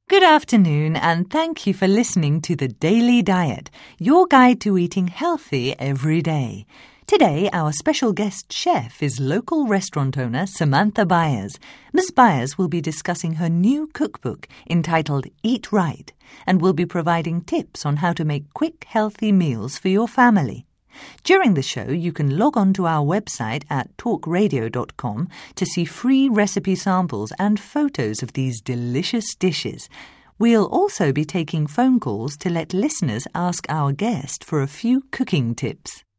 Good afternoon, and thank you for listening to The Daily Diet, your guide to eating healthy every day. Today, our special guest chef is local restaurant owner Samantha Byers. Ms. Byers will be discussing her new cookbook entitled Eat Right, and will be providing tips on how to make quick, healthy meals for your family. During the show, you can log on to our website at talkradio.com to see free recipe samples and photos of these delicious dishes. We'll also be taking phone calls to let listeners ask our guest for a few cooking tips.